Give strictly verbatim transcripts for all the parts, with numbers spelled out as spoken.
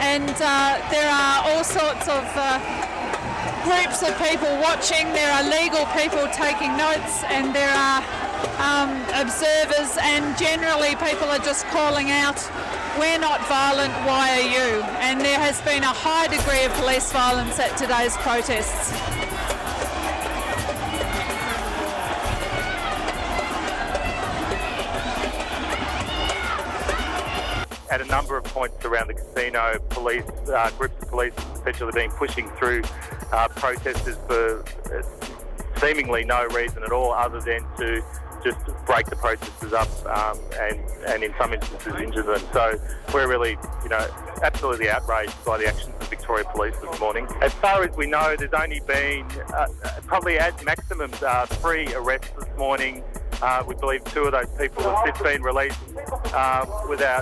and uh, there are all sorts of uh, groups of people watching. There are legal people taking notes, and there are um, observers, and generally people are just calling out, "We're not violent, why are you?" And there has been a high degree of police violence at today's protests. At a number of points around the casino, police, uh, groups of police essentially have been pushing through uh, protesters for uh, seemingly no reason at all other than to just break the protesters up um, and, and in some instances injure them. So we're really, you know, absolutely outraged by the actions of Victoria Police this morning. As far as we know, there's only been uh, probably at maximum uh, three arrests this morning. Uh, we believe two of those people have since been released uh, without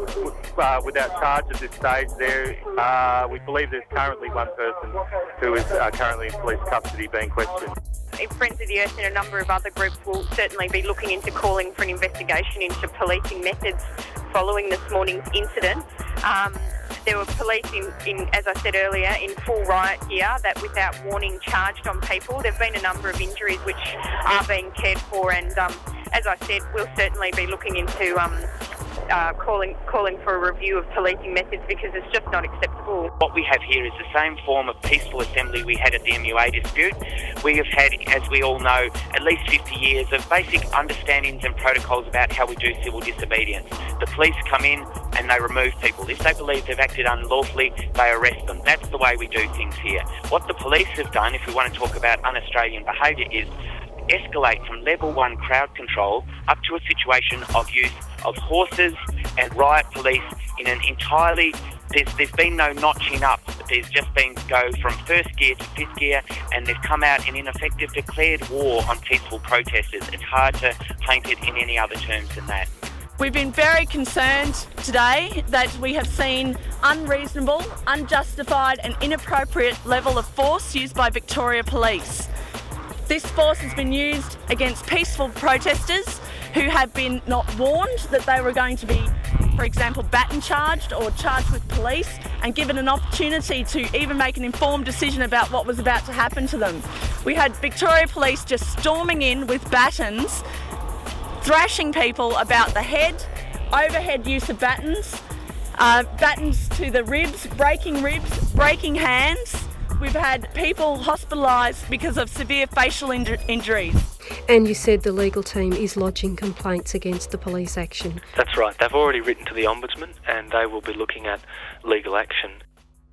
uh, without charge at this stage. There, uh, we believe there's currently one person who is uh, currently in police custody being questioned. Friends of the Earth and a number of other groups will certainly be looking into calling for an investigation into policing methods following this morning's incident. Um, there were police, in, in, as I said earlier, in full riot here that without warning charged on people. There have been a number of injuries which are being cared for, and um, as I said, we'll certainly be looking into um, uh, calling calling for a review of policing methods, because it's just not acceptable. What we have here is the same form of peaceful assembly we had at the M U A dispute. We have had, as we all know, at least fifty years of basic understandings and protocols about how we do civil disobedience. The police come in and they remove people. If they believe they've acted unlawfully, they arrest them. That's the way we do things here. What the police have done, if we want to talk about un-Australian behaviour, is escalate from level one crowd control up to a situation of use of horses and riot police in an entirely... There's, there's been no notching up. There's just been go from first gear to fifth gear, and they've come out and in effect have declared war on peaceful protesters. It's hard to paint it in any other terms than that. We've been very concerned today that we have seen unreasonable, unjustified and inappropriate level of force used by Victoria Police. This force has been used against peaceful protesters who have been not warned that they were going to be, for example, baton charged or charged with police, and given an opportunity to even make an informed decision about what was about to happen to them. We had Victoria Police just storming in with batons, thrashing people about the head, overhead use of batons, uh, batons to the ribs, breaking ribs, breaking hands. We've had people hospitalised because of severe facial inju- injuries. And you said the legal team is lodging complaints against the police action. That's right. They've already written to the Ombudsman and they will be looking at legal action.